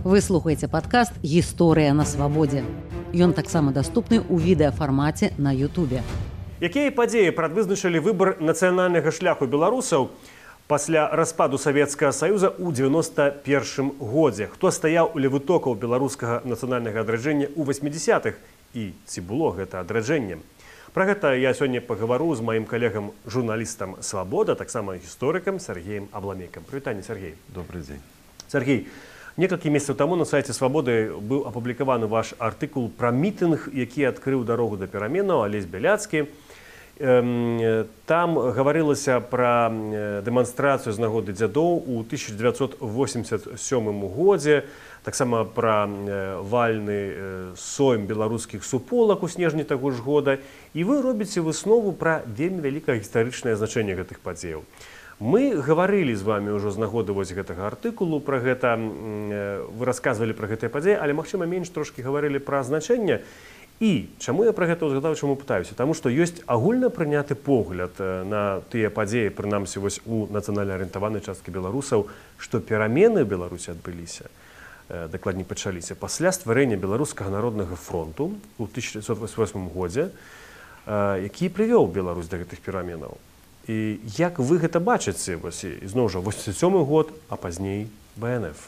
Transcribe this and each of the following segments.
Вы слухаеце падкаст «Гісторыя на свабодзе». Ён таксама даступны ў відэафармаце на Ютубе. Якія падзеі прадвызначылі выбар нацыянальнага шляху беларусаў пасля распаду Савецкага Саюза ў 91 годзе? Хто стаяў у левытокаў беларускага нацыянальнага адраджэння ў 80-х? І ці было гэта адраджэнне? Пра гэта я сёння пагавару з маім калегам, журналістам «Свабода», таксама гісторыкам Сергеем Абламейкам. Прывітанне, Сергей. Добрый дзень. Сергей, некалькі месяцаў таму на сайце «Свабоды» быў апублікаваны ваш артыкул пра мітынг, які адкрыў дарогу да пераменаў, Алесь Бяляцкі. Там гаварылася пра дэманстрацыю з нагоды дзядоў у 1987 годзе, таксама пра вальны сойм беларускіх суполак у снежні таго ж года. І вы робіце выснову пра вельмі вялікае гістарычнае значэнне гэтых падзеяў. Мы гаварылі з вами ўжо з нагоды вось гэтага артыкулу пра гэта, вы расказвалі пра гэтыя падзеі, але, магчыма, менш трошкі гаварылі пра значэнне. І чаму я пра гэта ўзгадаў, чаму пытаюся? Таму што ёсць агульна прыняты погляд на тыя падзеі, прынамсі вось у нацыянальна арыентаванай часткі беларусаў, што перамены ў Беларусі адбыліся, дакладней пачаліся, пасля стварэння Беларускага народнага фронту ў 1988 годзе, які прывёў Беларусь да гэтых пераменаў. І як вы гэта бачыце, вось, ізноў жа, 87 год, а пазней БНФ?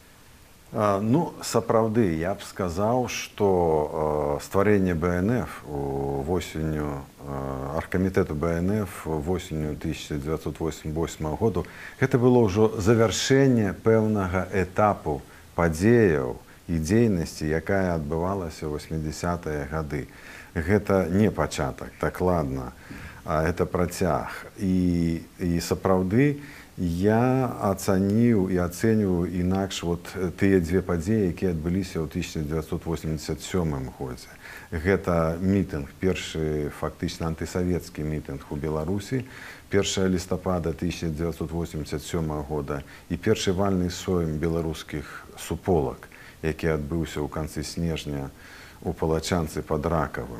Ну, сапраўды, я б сказаў, што стварэнне БНФ восенню, аргкамітэту БНФ восенню 1988 году, гэта было ўжо завяршэнне пэўнага этапу падзеяў і дзейнасці, якая адбывалася ў 80-е гады. Гэта не пачатак, дакладна, а гэта працяг. І сапраўды, я ацаніў і ацэньваю інакш тыя дзве падзеі, якія адбыліся ў 1987 годзе. Гэта мітынг, першы фактычна антысавецкі мітынг у Беларусі, 1 лістапада 1987 года і першы вальны сойм беларускіх суполак, які адбыўся ў канцы снежня у Палачанцы пад Ракавым,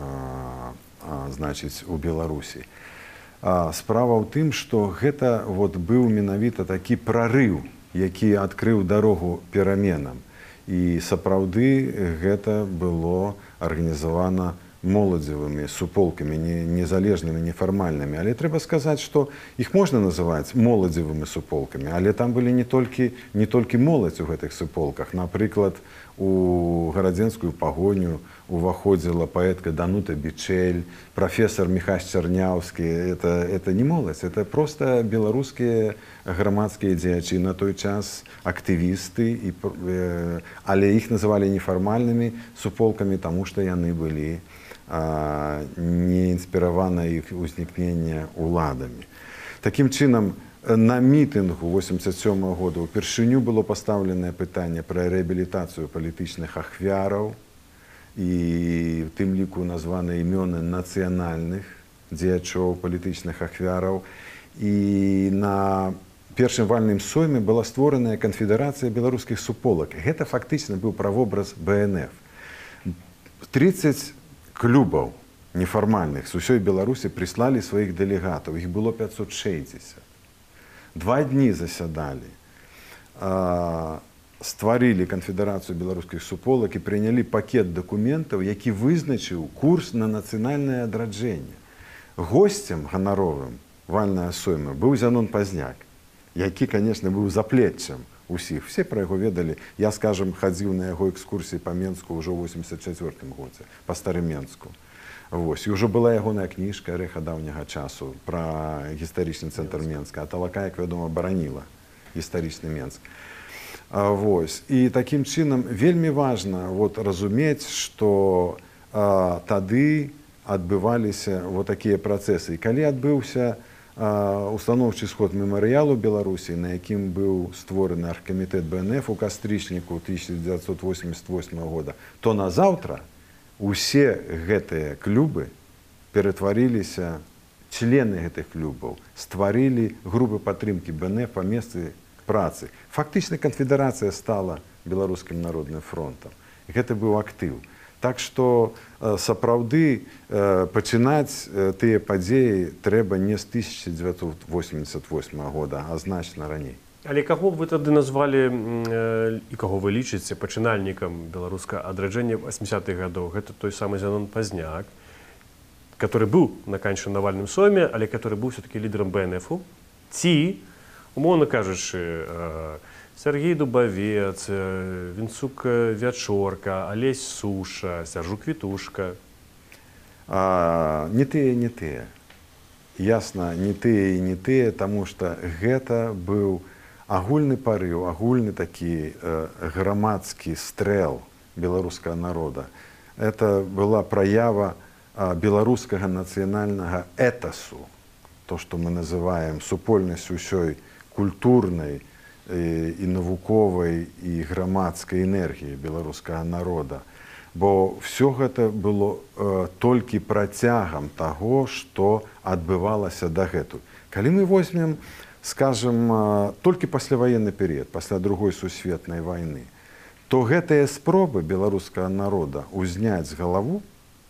значыць, у Беларусі. Справа ў тым, што гэта быў менавіта такі прарыў, які адкрыў дарогу пераменам. І сапраўды гэта было арганізавана моладзевымі суполкамі, незалежнымі, нефармальнымі. Але трэба сказаць, што іх можна называць моладзевымі суполкамі, але там былі не толькі моладзь у гэтых суполках. Напрыклад, у гарадзенскую пагоню уваходзіла паэтка Данута Бичель, прафесор Міхась Чарняўскі. Это не моладзь, это проста беларускія грамадскія дзеячы на той час, актывісты, але іх называлі нефармальнымі суполкамі, таму што яны былі не інспіравана іх узнікнення уладамі. Такім чынам, на мітынгу 1987 года упершыню было пастаўленае пытанне пра рэабілітацыю палітычных ахвяраў, і в тым ліку названы імёны нацыянальных дзеячоў палітычных ахвяраў. І на першым вальным сойме была створаная канфедэрацыя беларускіх суполак. Гэта фактычна быў правобраз БНФ. 30 клубаў нефармальных з усёй Беларусі прыслалі сваіх дэлегатаў. Іх было 560. 2 дні засядалі, стварылі канфедэрацыю беларускіх суполак і прынялі пакет дакументаў, які вызначыў курс на нацыянальнае адраджэнне. Госцем ганаровым вальнага сойма быў Зянон Пазняк, які, канешне, быў заплеччам усіх. Все пра яго ведалі. Я, скажам, хадзіў на яго экскурсіі па Менску ўжо ў 1984 годзе, па Старыменску. І ўжо была ягоная кніжка «Рэха даўняга часу» пра гістарычны цэнтр Менска, а Талака, як вядома, бараніла гістарычны Менск. І такім чынам вельмі важна разумець, што тады адбываліся такія працэсы. І калі адбыўся установчы сход мемарыялу Беларусі, на якім быў створаны аргкамітэт БНФ у кастрычніку 1988 года, то назаўтра усе гэтыя клубы ператварыліся, члены гэтых клубаў стварылі групы падтрымкі БНФ па месцы працы. Фактычна канфедэрацыя стала беларускім народным фронтам. Гэта быў актыў. Так што сапраўды пачынаць тыя падзеі трэба не з 1988 года, а значна раней. Але каго б вы тады назвалі і каго вы лічыце пачынальнікам беларускага адраджэння 80-х гадоў? Гэта той самы Зянон Пазняк, который быў на канчанавальным сойме, але который быў все-таки лідарам БНФ-у, ці, умоўна кажучы, Сергей Дубавец, Вінцук Вячорка, Алесь Суша, Сяржук Вітушка. Не тыя, не тыя. Ясна, не тыя і не тыя, таму што гэта быў агульны парыў, агульны такі грамадскі стрэл беларускага народа. Это была праява беларускага нацыянальнага этасу, то, што мы называем супольнасць усёй культурнай і навуковай і грамадскай энергіі беларускага народа. Бо ўсё гэта было толькі працягам таго, што адбывалася дагэтуль. Калі мы возьмем, скажем, толькі пасляваенны перыяд, пасля Другой сусветнай вайны, то гэтыя спробы беларускага народа ўзняць з галаву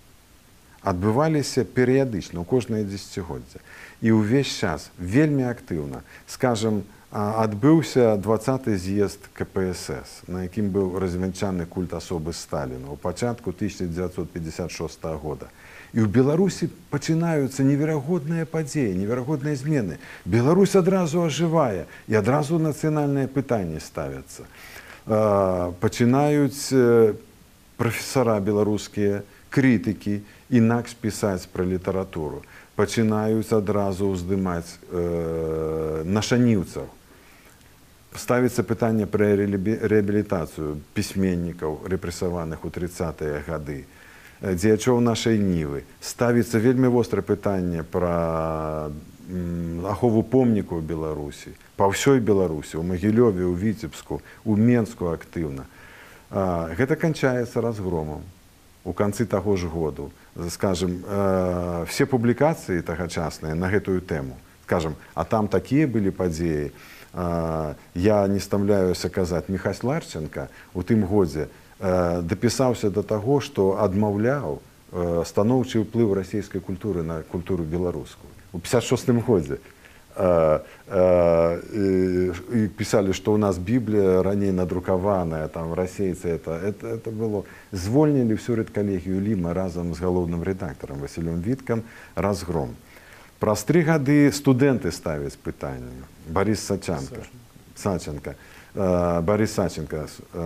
адбываліся перыядычна ў кожнае дзесяцігоддзе. І ўвесь час вельмі актыўна, скажем, адбыўся 20-й з'езд КПСС, на якім быў развянчаны культ асобы Сталіна ў пачатку 1956 года. І ў Беларусі пачынаюцца неверагодныя падзеі, неверагодныя змены. Беларусь адразу ажывае, і адразу нацыянальныя пытанні ставяцца. Пачынаюць прафесара беларускія, крытыкі, інакш пісаць пра літаратуру. Пачынаюць адразу ўздымаць нашаніўцаў. Ставіцца пытанне пра рэабілітацыю пісьменнікаў, рэпрэсаваных у 30-е гады. Дзеячоў нашай нівы. Ставіцца вельмі вострае пытанне пра ахову помнікаў у Беларусі, па ўсёй Беларусі, у Магілёве, у Віцебску, у Менску актыўна. Гэта канчаецца разгромам у канцы таго ж году. Скажем, все публікацыі тагачасныя на гэтую тэму, скажем, а там такія былі падзеі. Я не стамляюся казаць, Міхась Ларченка у тым годзе дапісаўся да таго, што адмаўляў станоўчы ўплыў расійскай культуры на культуру беларускую. У 56-м годзе пісалі, што ў нас Біблія раней надрукаваная, там расейцы, это было. Звольнілі всю рэдкалегію Ліма разам з галоўным рэдактарам Васілём Віткам, разгром. Праз 3 гады студэнты ставяць пытанне. Барыс Саченка. Барыс Саченка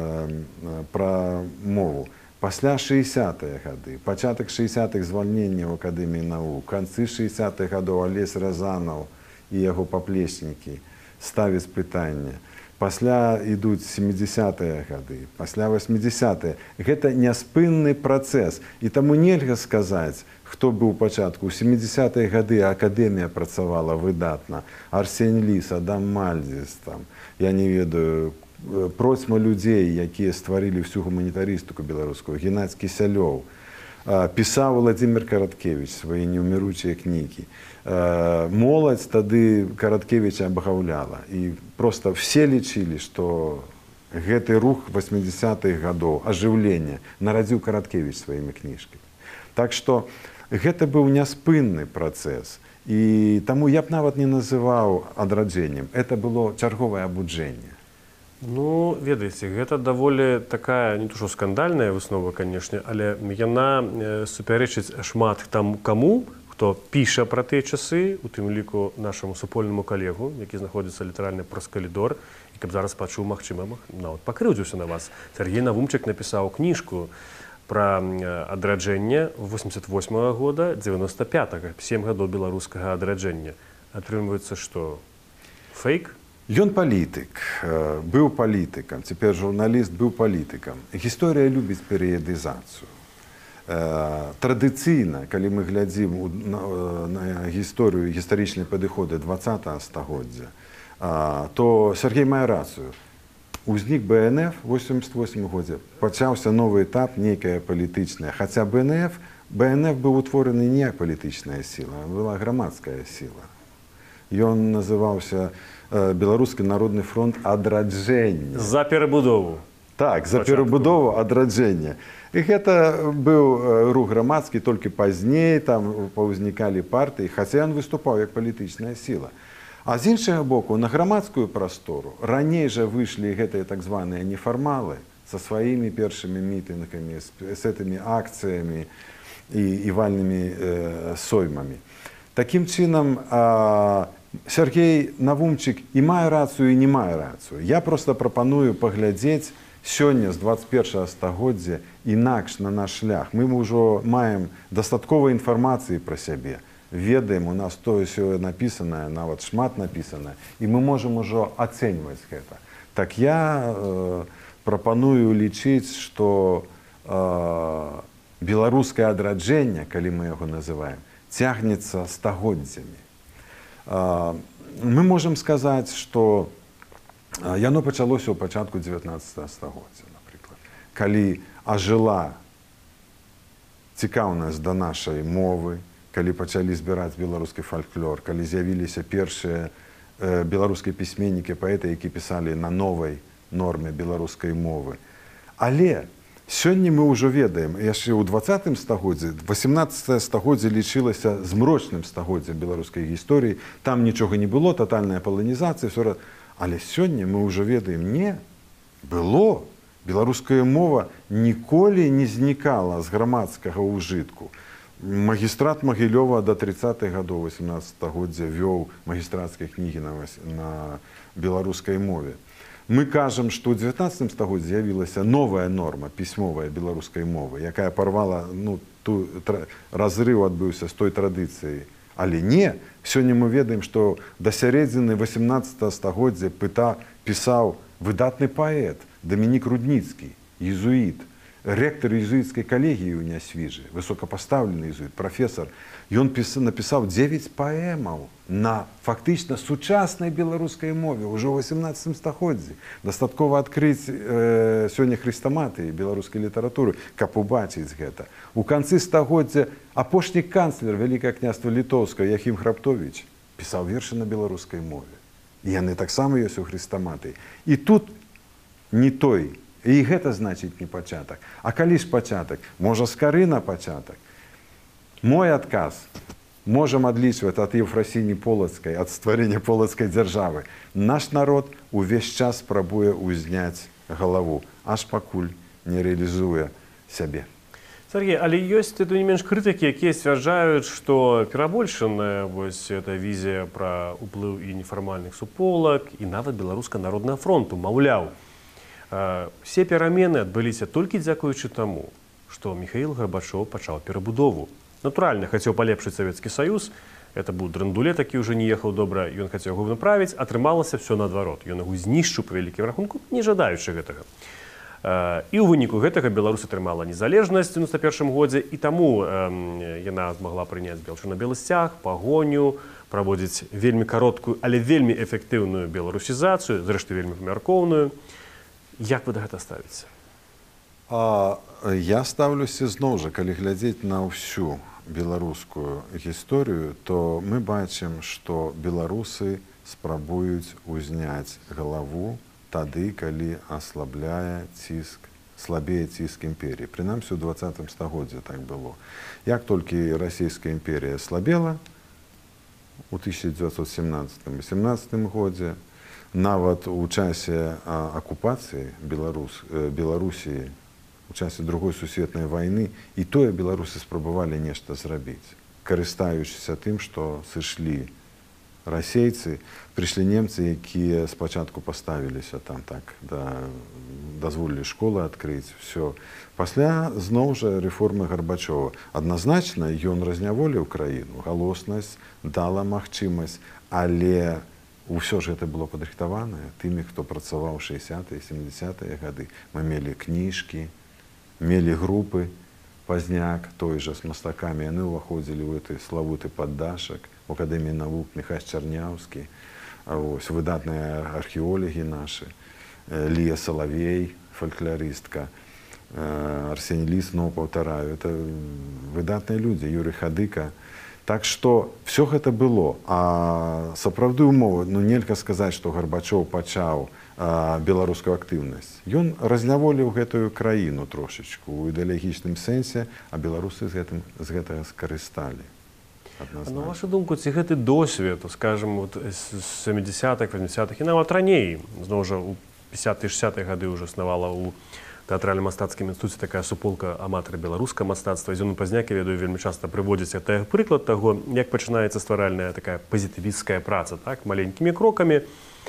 пра мову. Пасля 60-е гады, пачатак 60-х звальнення ў Акадэміі навук, канцы 60-х гадоў Алесь Разанаў і яго паплечнікі ставяць пытанне. Пасля ідуць 70-е гады, пасля 80-е. Гэта няспынны працэс. І таму нельга сказаць, хто быў у пачатку. У 70-е гады Акадэмія працавала выдатна. Арсень Ліс, Адам Мальдзіс, я не ведаю, процьма людзей, якія стварылі всю гуманітарыстыку беларускую, Геннадзь Кісялёў, пісаў Владзімір Караткевіч свае неўміручыя кнігі. Моладзь тады Караткевіча абагаўляла. І проста все лічылі, што гэты рух 80-х гадоў, ажыўлення, нарадзіў Караткевіч сваімі кніжкамі. Так што гэта быў няспынны працэс. І таму я б нават не называў адраджэннем. Это было чарговае абуджэнне. Ну, ведаеце, гэта даволі такая, не то што скандальная выснова, канешне, але яна супярэчыць шмат там каму, хто піша пра тыя часы, у тым ліку нашаму супольнаму калегу, які знаходзіцца літаральна праз калідор, і каб зараз пачуў, магчыма, нават пакрыўдзіўся на вас. Сергей Навумчык напісаў кніжку пра адраджэнне 88-го года, 95-го, 7 гадоў беларускага адраджэння. Атрымліваецца, што фейк? Ён палітык, быў палітыкам, цяпер журналіст быў палітыкам. Гісторыя любіць перыядызацыю. Традыцыйна, калі мы глядзім на гісторыю, гістарычныя падыходы 20-го стагоддзя, то Сергей мае рацыю. Узнік БНФ у 88 годзе, пачаўся новы этап, нейкая палітычная. Хаця БНФ быў утвораны не як палітычная сіла, а была грамадская сіла. Ён называўся Беларускі народны фронт адраджэння. За перабудову. Так, за перабудову адраджэння. І гэта быў рух грамадскі, толькі пазней там паўзнікалі партыі, хаця ён выступаў як палітычная сіла. А з іншага боку, на грамадскую прастору раней жа выйшлі гэтыя так званыя нефармалы со сваімі першымі мітынгамі, з гэтымі акцыямі і вальнымі соймамі. Такім чынам, Сергей Навумчык і мае рацыю, і не мае рацыю. Я проста прапаную паглядзець сёння з 21 стагоддзя інакш на наш шлях. Мы ўжо маем дастаткова інфармацыі пра сябе. Ведаем, у нас тое-сёе напісанае, нават шмат напісанае, і мы можам ужо ацэньваць гэта. Так я прапаную лічыць, што беларускае адраджэнне, калі мы яго называем, цягнецца стагоддзямі. Мы можам сказаць, што яно пачалося ў пачатку 19 стагоддзя, напрыклад, калі ажыла цікаўнасць да нашай мовы, калі пачалі збіраць беларускі фальклор, калі з'явіліся першыя беларускія пісьменнікі, паэты, які пісалі на новай норме беларускай мовы. Але сёння мы ўжо ведаем, яшчэ ў 20 стагоддзі, 18 стагоддзе лічылася змрочным стагоддзям беларускай гісторыі, там нічога не было, татальная паланізацыя, але сёння мы ўжо ведаем, не, было. Беларуская мова ніколі не знікала з грамадскага ўжытку. Магістрат Магілёва до 30-х гадоў 18 стагоддзя вёў магістрацкія кнігі на беларускай мове. Мы кажам, што ў 19 стагоддзі з'явілася новая норма пісьмовая беларускай мовы, якая парвала, разрыў адбыўся з той традыцыяй. Але не, сёння мы ведаем, што да сярэдзіны 18 стагоддзя пісаў выдатны паэт Дамінік Рудніцкі, езуіт, ректор езуітскай калегіі ў Нясвіжы, высокапастаўлены езуіт, прафесор. Ён напісаў 9 паэмаў на фактычна сучаснай беларускай мове ўжо ў 18 стагоддзі. Дастаткова адкрыць сёння хрыстаматыі беларускай літаратуры, каб убачыць гэта. У канцы стагоддзя апошні канцлер Вялікае княства Літоўскае Яхім Храптовіч пісаў вершы на беларускай мове. І яны таксама ёсць у хрыстаматыі. І тут не той. І гэта значыць не пачатак. А калі ж пачатак? Можа, скары на пачатак? Мой адказ можам адлічваць ад Ефрасіні Полацкай, ад стварэння полацкай дзяржавы. Наш народ увесь час спрабуе ўзняць галаву, аж пакуль не рэалізуе сябе. Сергей, але ёсць тым не менш крытыкі, якія сцвярджаюць, што перабольшаная вось эта візія пра ўплыў і нефармальных суполак, і нават Беларускага народнага фронту, маўляў, все перамены адбыліся толькі дзякуючы таму, што Міхаіл Гарбачоў пачаў перабудову. Натуральна, хацеў палепшыць Савецкі Саюз, это быў драндуле, такі ўжо не ехаў добра, ён хацеў яго направіць, атрымалася все наадварот. Ён яго знішчыў па вялікім рахунку, не жадаючы гэтага. І ў выніку гэтага Беларусь атрымала незалежнасць у 91 годзе, і таму яна змагла прыняць чырвона-белы сцяг, пагоню, праводзіць вельмі кароткую, але вельмі эфектыўную беларусізацыю, зрэшты вельмі памяркоўную. Як вы да гэта ставіце? Я ставлюся зноў жа, калі глядзець на ўсю беларускую гісторыю, то мы бачым, што беларусы спрабуюць узняць галаву тады, калі аслабляе ціск, слабее ціск імперіі. Прынамсі, у 20 стагоддзі так было. Як толькі расійская імперія слабела у 1917-18 годзе, нават у часе акупацыі Беларусі, у часе Другой сусветнай вайны, і тое беларусы спрабавалі нешта зрабіць. Карыстаючыся тым, што сышлі расейцы, прыйшлі немцы, якія спачатку паставіліся там так, дазволілі школы адкрыць, все. Пасля, зноў жа, рэформы Гарбачова. Адназначна, ён разняволіў краіну, галоснасць, дала магчымасць, але ўсё ж гэта было падрыхтаванае тымі, хто працаваў 60-е, 70-е гады. Мы мелі кніжкі, мелі групы, пазняк той жа з мастакамі. Яны ўваходзілі ў гэты славуты паддашак, у Акадэміі навук Міхась Чарняўскі, выдатныя археолагі нашы, Лія Салавей, фальклорыстка, Арсень Ліс, но паўтараю, это выдатныя людзі, Юрый Хадыка. Так што все гэта было, а сапраўды ўмовы, нельга сказаць, што Гарбачоў пачаў беларускую актыўнасць. Ён разняволіў гэтую краіну трошачку ў ідэалагічным сэнсе, а беларусы з гэтага скарысталі. Адназначна. На вашу думку, ці гэты досвед, скажем, вот з 70-х, 80-х і нават раней, зноў жа у 50-60-е гады ўжо існавала ў тэатральна-мастацкім інстытуце такая суполка аматара беларускага мастацтва. Зёну Пазняк, я ведаю, вельмі часта прыводзіць прыклад таго, як пачынаецца стваральная такая пазітывісцкая праца, так, маленькімі крокамі.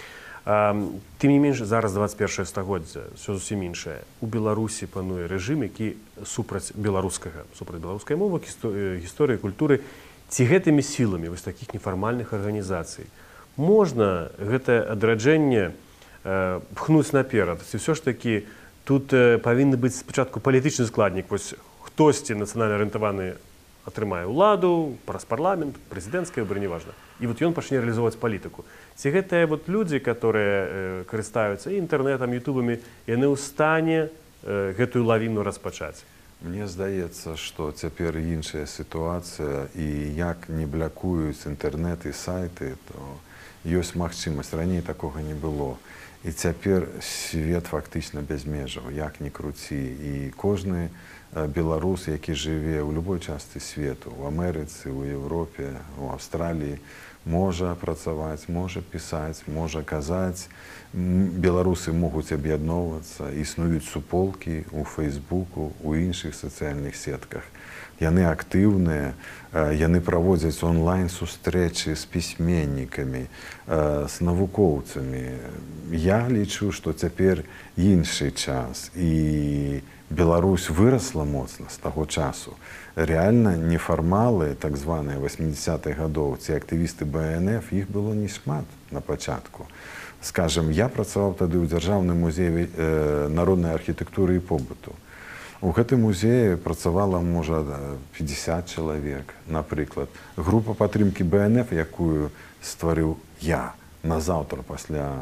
Тым не менш, зараз 21 стагоддзе, ўсё зусім іншае. У Беларусі пануе рэжым, які супраць беларускай мовы, гісторыі, культуры. Ці гэтымі сіламі вось такіх нефармальных арганізацый можна гэтае адраджэнне пхнуць наперад? Ці ўсё ж такі тут павінны быць спачатку палітычны складнік, вось хтосьці нацыянальна арыентаваны атрымае ўладу, праз парламент, прэзідэнцкае выбары, неважна. І вот ён пачне рэалізоўваць палітыку. Ці гэтыя вот людзі, которые карыстаюцца інтэрнэтам, ютубамі, яны ў стане гэтую лавіну распачаць? Мне здаецца, што цяпер іншая сітуацыя, і як не блякуюць інтэрнэт і сайты, то ёсць магчымасць. Раней такога не было. І цяпер свет фактычна без межаў, як ні круці. І кожны беларус, які жыве ў любой частцы свету, у Амерыцы, у Европе, у Аўстраліі, можа працаваць, можа пісаць, можа казаць. Беларусы могуць аб'ядноўвацца, існуюць суполкі ў Фейсбуку, у іншых сацыяльных сетках. Яны актыўныя, яны праводзяць онлайн-сустрэчы з пісьменнікамі, з навукоўцамі. Я лічу, што цяпер іншы час, і Беларусь вырасла моцна з таго часу. Рэальна нефармалы, так званыя 80-х гадоў, ці актывісты БНФ, іх было не шмат на пачатку. Скажем, я працаваў тады ў Дзяржаўным музеі народнай архітэктуры і побыту. У гэтым музеі працавала, можа, 50 чалавек, напрыклад. Група падтрымкі БНФ, якую стварыў я назаўтра пасля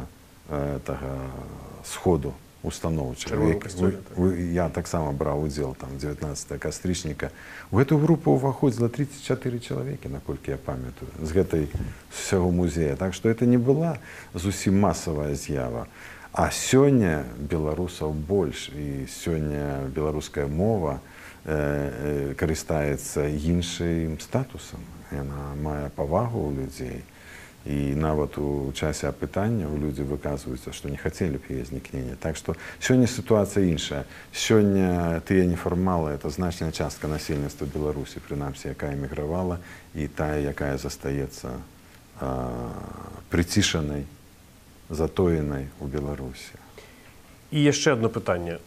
сходу установчага. Я таксама браў удзел, там, 19 кастрычніка. У гэтую групу ўваходзіла 34 чалавекі, наколькі я памятаю, з гэтай усяго музея. Так што это не была зусім масавая з'ява. А сёння беларусаў больш, і сёння беларуская мова карыстаецца іншым статусам. Яна мае павагу ў людзей. І нават у часе апытання людзі выказваюцца, што не хацелі б яе знікнення. Так што сёння сітуацыя іншая. Сёння тыя нефармалы — это значная частка насельніцтва Беларусі, прынамсі, якая эмігравала, і тая, якая застаецца прыцішанай, затоенай у Беларусі. І яшчэ одно пытанне.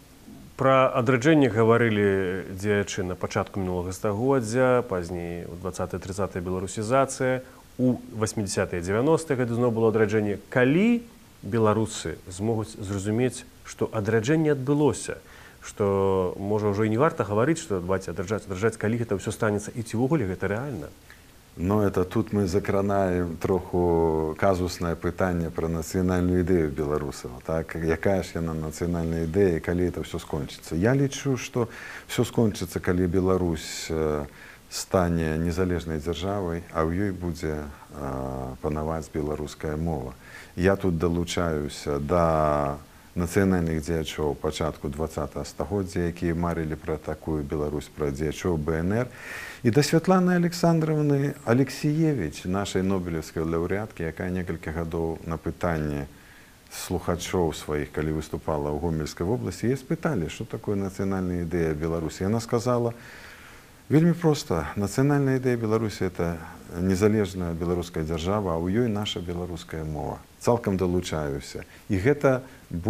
Пра адраджэнне гаварылі дзеячы на пачатку мінулага стагоддзя, пазней у 20-30-е беларусізацыя, у 80-е, 90-е гады зноў было адраджэнне. Калі беларусы змогуць зразумець, што адраджэнне адбылося, што, можа, ўжо і не варта гаварыць, што давайце адраджаць, калі гэта ўсё станецца, і ці ўвогуле гэта рэальна? Но это тут мы закранаем троху казуснае пытанне пра нацыянальную ідэю беларусаў. Так? Якая ж яна нацыянальная ідэя, калі это ўсё скончыцца? Я лічу, што ўсё скончыцца, калі Беларусь стане незалежнай дзяржавай, а ў ёй будзе панаваць беларуская мова. Я тут далучаюся да нацыянальных дзеячоў пачатку 20-го стагоддзя, якія марылі пра такую Беларусь, пра дзеячоў БНР, і да Святланы Александровны Алексіевіч, нашай нобелеўскай лаўрэаткі, якая некалькі гадоў на пытанне слухачоў сваіх, калі выступала ў Гомельскай вобласці, яе спыталі, што такое нацыянальная ідэя Беларусі. Яна сказала, вельмі проста, нацыянальная ідэя Беларусі — это незалежная беларуская дзяржава, а ў ёй наша беларуская мова. Цалкам далучаюся. І гэта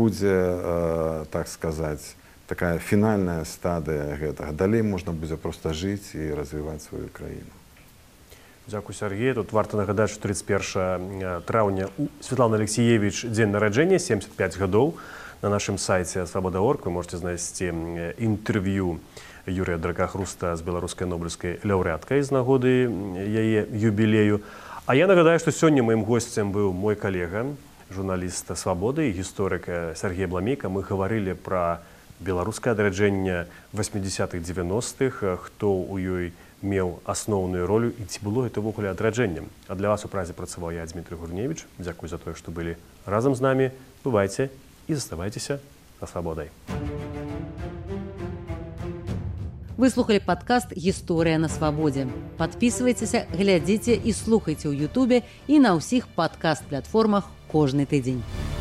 будзе, так сказаць, такая фінальная стадыя гэтага. Далей можна будзе проста жыць і развіваць сваю краіну. Дзякуй, Сергей. Тут варта нагадаць, што 31 траўня у Святланы Алексіевіч дзень нараджэння, 75 гадоў. На нашым сайце «Свабода.орг» вы можете знайсці інтэрв'ю Юрія Дракахруста з беларускай нобелеўскай лаўрэаткай з нагоды яе юбілею. А я нагадаю, што сёння маім госцем быў мой калега, журналіст «Свабоды» і гісторык Сергей Бламейка. Мы гаварылі пра беларускае адраджэнне 80-х, 90-х, хто ў ёй меў асноўную ролю і ці было гэта ўвогуле адраджэннем. А для вас у празе працаваў я, Дмітрый Гурневіч. Дзякуй за тое, што былі разам з намі. Бывайце і заставайцеся са свабодай. Вы слухали падкаст «Гісторыя на свабодзе». Падпісвайцеся, глядзіце і слухайце ў Ютубе і на ўсіх падкаст-платформах кожны тыдзень.